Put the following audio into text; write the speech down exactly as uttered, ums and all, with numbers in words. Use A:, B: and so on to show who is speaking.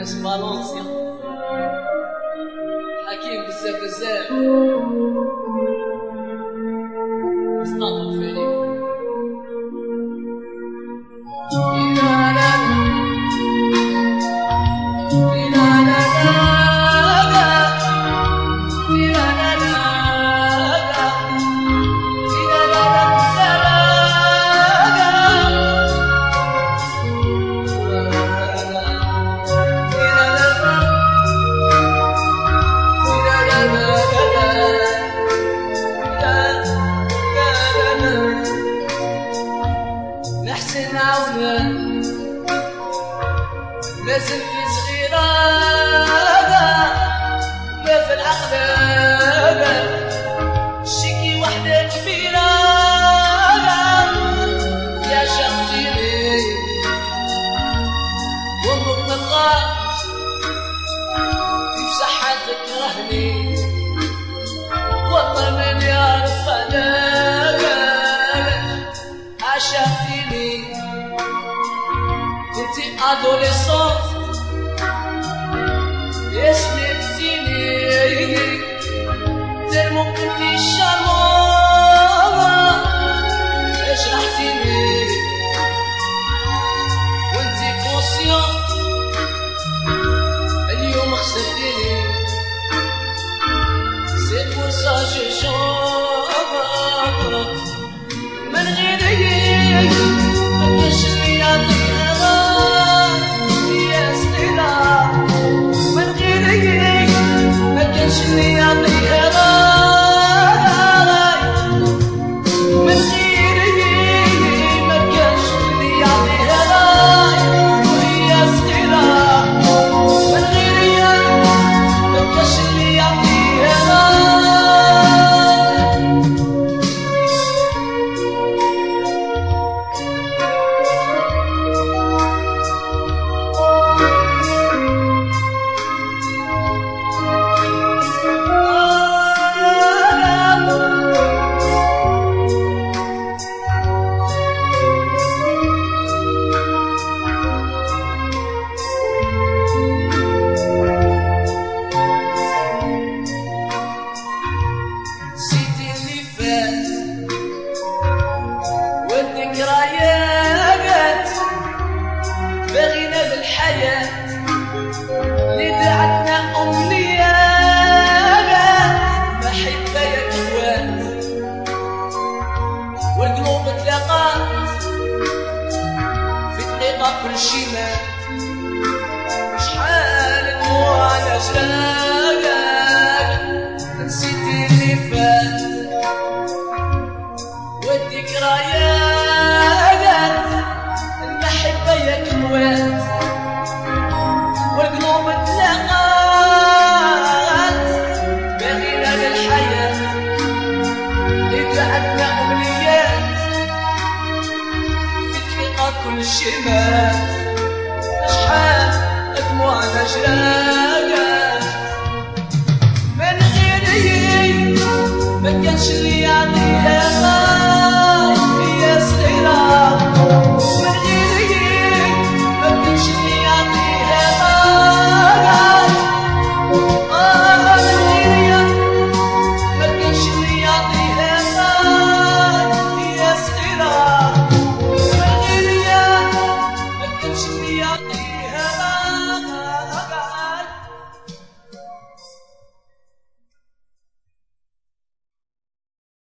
A: ناس فالونسيا حكيم بزاف بزاف مصطفى الفريق نحسن عونا لازم في صغيرة ما في العقل شكي وحدة كبيرة يا شخصيني وامك مبغاش في بصحة تكرهني والله من يعرف انا عشقتيني كنتي adolescente اسمتيني tellement كنتي charmante اشرحتيني وانتي conscient اليوم خسرتيني c'est pour ça je chante من غيرك مكانش اللي يعطيها يا سنينة من غيرك مكانش اللي يعطيها من غيرك مكانش اللي يعطيها وهي سنينة من غيرك مكانش اللي يعطيها والذكريات بغينا بالحياة اللي دعتنا أمنيات محبة يا كوات والقلوب تلاقات في دقيقة كل شي مات شحال دموع على جراك نسيتي اللي فات والذكريات المحبة يا كوات والقلوب تلاقات بغينا للحياة اللي دعتنا أمنيات في دقيقة كل شي مات شحال دموعنا جراك من غيري مكانش اللي يعطيها